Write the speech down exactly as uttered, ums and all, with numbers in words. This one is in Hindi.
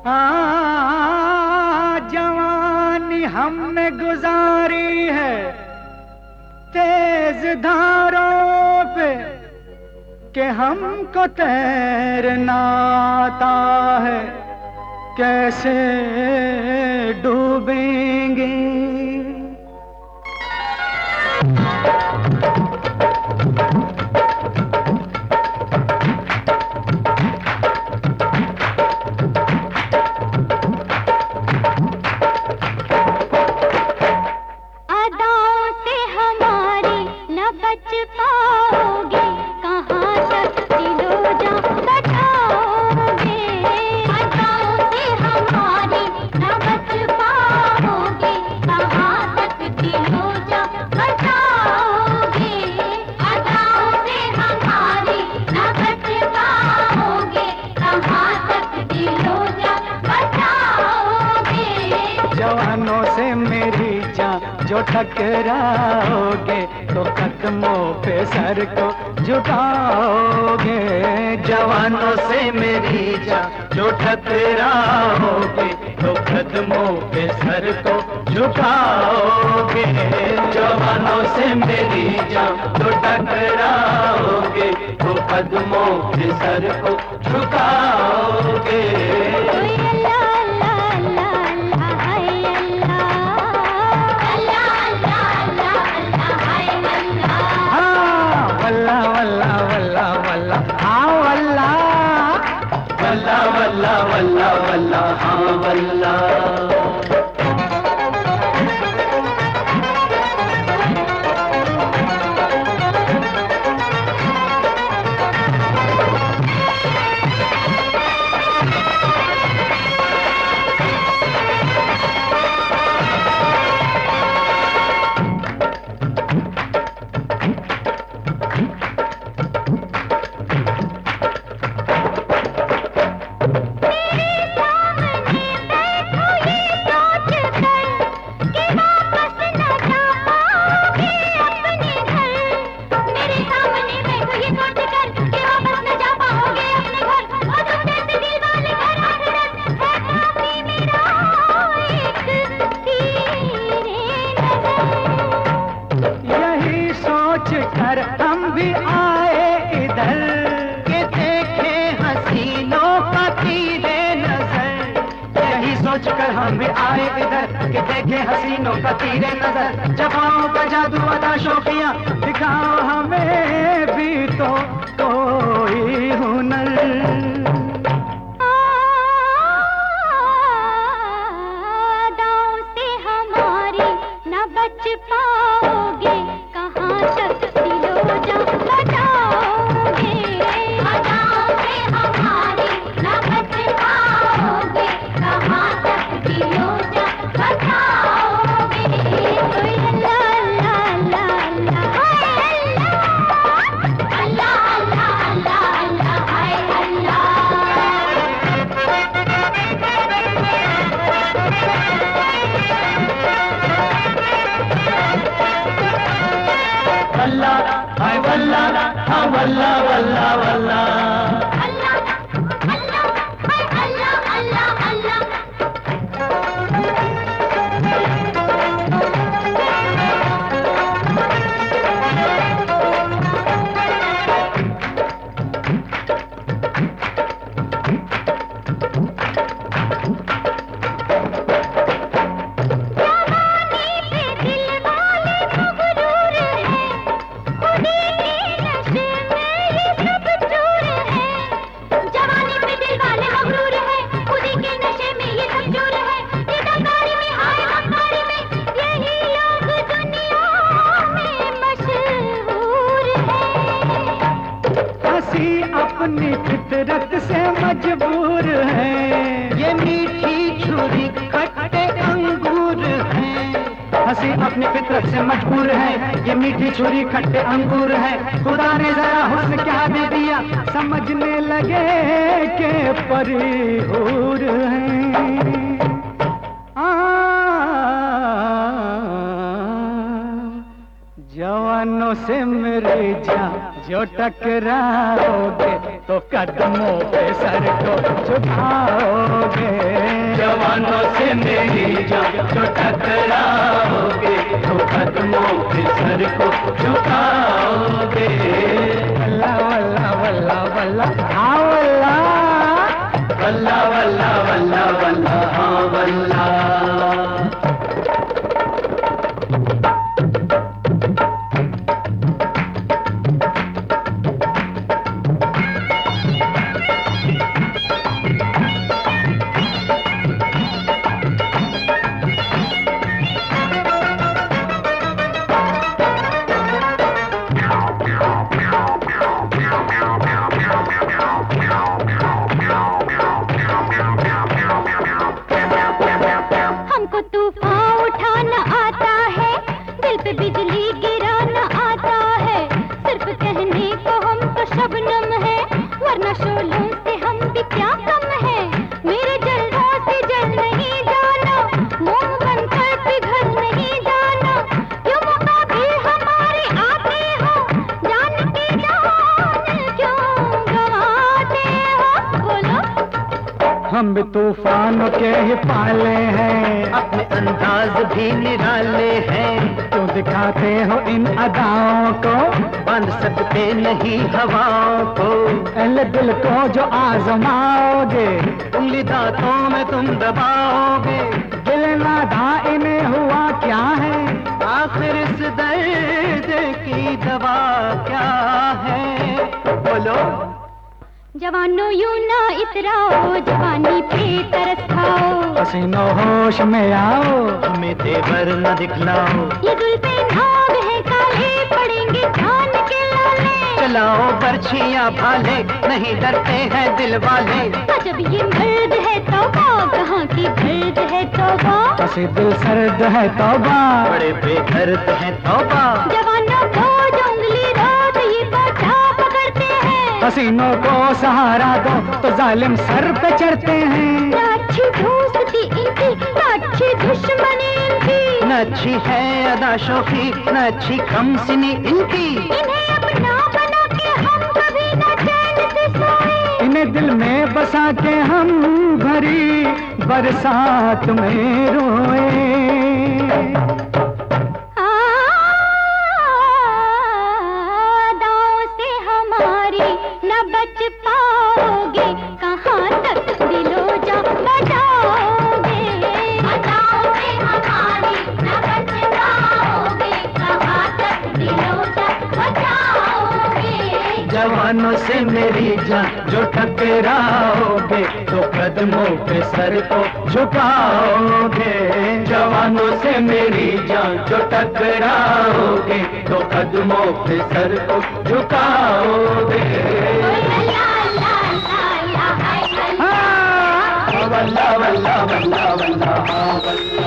हाँ, जवानी हमने गुजारी है तेज धारों पे कि हमको तैरना आता है, कैसे डूबेंगे। जवानों से मेरी जान जो टकराओगे तो कदमों पे सर को झुकाओगे। जवानों से मेरी जान जो टकराओगे तो कदमों पे सर को झुकाओगे। जवानों से मेरी जान जो टकराओगे तो कदमों पे सर को झुकाओगे। वल्ला वल्ला वल्ला वल्ला हाँ वल्ला। कर हम भी आए इधर के देखे हसीनों का तीरे नजर। यही सोच कर हम भी आए इधर के देखे हसीनों का तीरे नजर। जबाओं का जादू अदा शोखियां दिखाओ हमें भी तो कोई हुनर। अदाओं से हमारी न बच पाओगे, कहाँ तक दिलोजा बजाओगे। अदाओं से हमारी न बच पाओगे, कहाँ तक दिलोजा बजाओगे। कोई अल्लाह अल्लाह अल्लाह अल्लाह हाय अल्लाह, अल्लाह अल्लाह अल्लाह हाय अल्लाह। वल्ला हाय वल्ला हाँ वल्ला वल्ला वल्ला। अल्लाह अल्लाह हाय अल्लाह अल्लाह अल्लाह। अपनी फितरत से मजबूर है, ये मीठी छुरी खट्टे अंगूर है। हंसी अपनी फितरत से मजबूर है, ये मीठी छुरी खट्टे अंगूर है। खुदा ने जरा हुस्न क्या दे दिया, समझने लगे के परी हूर है। जवानों से मेरी जान जो टकराओगे तो कदमों पे सर को झुकाओगे। जवानों से मेरी जान जो टकराओगे तो कदमों पे सर को झुकाओगे। वल्ला वल्ला वल्ला वल्ला हाँ वल्ला, वल्ला वल्ला वल्ला वल्ला हाँ वल्ला। हमको तूफान उठाना आता है, दिल पे बिजली गिराना आता है। सिर्फ कहने को हम तो शबनम है, वरना शोलों से हम भी क्या कम है। मेरे जलवों से जल नहीं जाना, मोम बनकर पिघल नहीं जाना। क्यों मौका भी हमारे आते हो, जान की जान क्यों गंवाते हो। बोलो हम भी तूफानों के ही पाले हैं, अपने अंदाज भी निराले हैं। क्यों दिखाते हो इन अदाओं को, बांध सकते नहीं हवाओं को। पहले दिल को जो आजमाओगे, उंगली दांतों में तुम दबाओगे। दिल नादा इन्हें हुआ क्या है, आखिर इस दर्द की दवा क्या है। बोलो जवानों यूं ना इतराओ, जवानी पे तरस खाओ। हसीनो होश में आओ, हमें तेवर न दिखलाओ। ये जुल्फे नाग है काले, पड़ेंगे जान के लाले। चलाओ बर्छियां भाले, नहीं डरते हैं दिल वाले। जब ये मर्द है तौबा, कहाँ की दर्द है तौबा। हसी दिल सर्द है तौबा, बड़े बेदर्द हैं तौबा। जवानों को जो उंगली रात ये बाजा पकड़ते हैं। हसीनों को सहारा दो तो जालिम सर पे चढ़ते हैं। ना अच्छी दोस्ती इनकी, ना अच्छी दुश्मनी इनकी। न अच्छी है अदा शोखी, न अच्छी कमसिनी इनकी। इन्हें अपना बना के हम कभी न चैन से सोए। इन्हें दिल में बसा के हम भरी बरसात में रोए। अदाओं से हमारी न बच पाओगे, कहाँ तक दिलो जा बजाओगे। अदाओं से हमारी न बच पाओगे, कहाँ तक दिलो जा बजाओगे। जवानों से मेरी जान जो टकराओगे तो कदमों पे सर को झुकाओगे। जवानों से मेरी जान जो टकराओगे तो कदमों पे सर को झुकाओगे। वल्ला वल्ला वल्ला वल्ला हाँ वल्ला।